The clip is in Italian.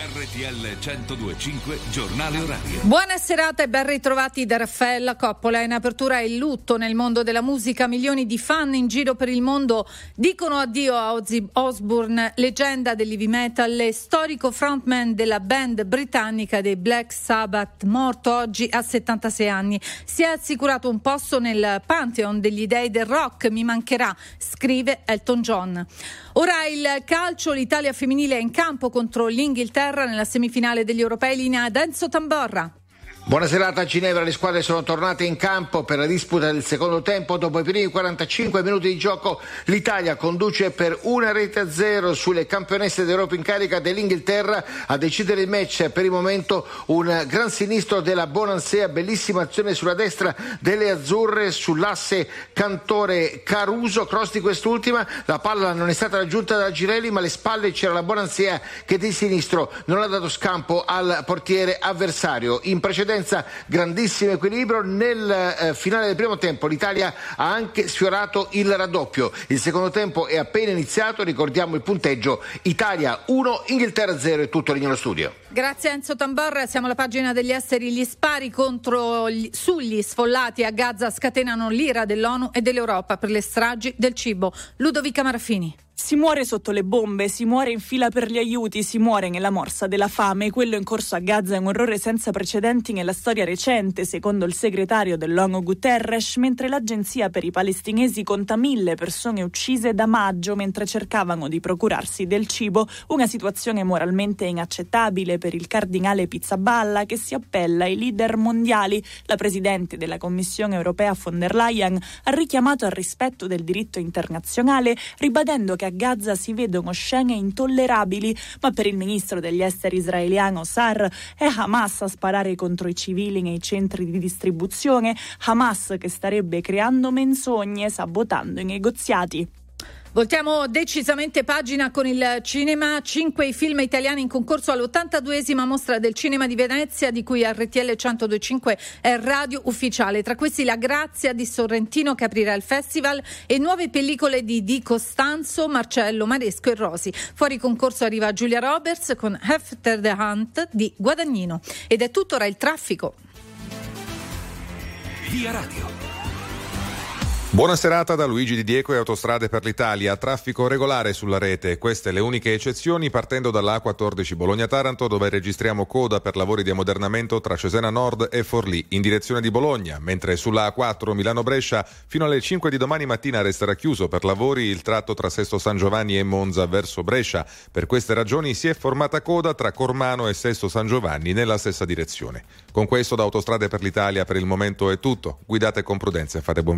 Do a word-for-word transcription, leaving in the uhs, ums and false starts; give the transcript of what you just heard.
R T L centodue e cinque Giornale Orario. Buona serata e ben ritrovati da Raffaella Coppola. In apertura il lutto nel mondo della musica. Milioni di fan in giro per il mondo dicono addio a Ozzy Osbourne, leggenda dell'heavy metal e storico frontman della band britannica dei Black Sabbath, morto oggi a settantasei anni. Si è assicurato un posto nel pantheon degli dei del rock. Mi mancherà, scrive Elton John. Ora il calcio, l'Italia femminile è in campo contro l'Inghilterra nella semifinale degli europei. Linea ad Enzo Tamborra. Buona serata a Ginevra, le squadre sono tornate in campo per la disputa del secondo tempo. Dopo i primi quarantacinque minuti di gioco l'Italia conduce per una rete a zero sulle campionesse d'Europa in carica dell'Inghilterra. A decidere il match per il momento un gran sinistro della Bonansea, bellissima azione sulla destra delle azzurre sull'asse Cantore-Caruso, cross di quest'ultima, la palla non è stata raggiunta da Girelli ma alle spalle c'era la Bonansea che di sinistro non ha dato scampo al portiere avversario. In precedenza grandissimo equilibrio. Nel eh, finale del primo tempo l'Italia ha anche sfiorato il raddoppio. Il secondo tempo è appena iniziato, ricordiamo il punteggio: Italia uno, Inghilterra zero. È tutto lì nello studio. Grazie Enzo Tamborra. Siamo alla pagina degli esteri. Gli spari contro gli, sugli sfollati a Gaza scatenano l'ira dell'ONU e dell'Europa per le stragi del cibo. Ludovica Marafini. Si muore sotto le bombe, si muore in fila per gli aiuti, si muore nella morsa della fame. Quello in corso a Gaza è un orrore senza precedenti nella storia recente, secondo il segretario dell'ONU Guterres, mentre l'agenzia per i palestinesi conta mille persone uccise da maggio mentre cercavano di procurarsi del cibo. Una situazione moralmente inaccettabile per il cardinale Pizzaballa, che si appella ai leader mondiali. La presidente della Commissione europea von der Leyen ha richiamato al rispetto del diritto internazionale, ribadendo che a Gaza si vedono scene intollerabili, ma per il ministro degli esteri israeliano Sar è Hamas a sparare contro i civili nei centri di distribuzione, Hamas che starebbe creando menzogne, sabotando i negoziati. Voltiamo decisamente pagina con il cinema. Cinque i film italiani in concorso all'ottantaduesima Mostra del Cinema di Venezia, di cui R T L centodue e cinque è radio ufficiale. Tra questi La Grazia di Sorrentino, che aprirà il festival, e nuove pellicole di Di Costanzo, Marcello Maresco e Rosi. Fuori concorso arriva Giulia Roberts con After the Hunt di Guadagnino. Ed è tutto, ora il traffico. Via Radio. Buona serata da Luigi Di Dieco e Autostrade per l'Italia. Traffico regolare sulla rete, queste le uniche eccezioni, partendo dalla A quattordici Bologna-Taranto, dove registriamo coda per lavori di ammodernamento tra Cesena Nord e Forlì in direzione di Bologna, mentre sulla A quattro Milano-Brescia fino alle cinque di domani mattina resterà chiuso per lavori il tratto tra Sesto San Giovanni e Monza verso Brescia. Per queste ragioni si è formata coda tra Cormano e Sesto San Giovanni nella stessa direzione. Con questo da Autostrade per l'Italia per il momento è tutto. Guidate con prudenza e fate buon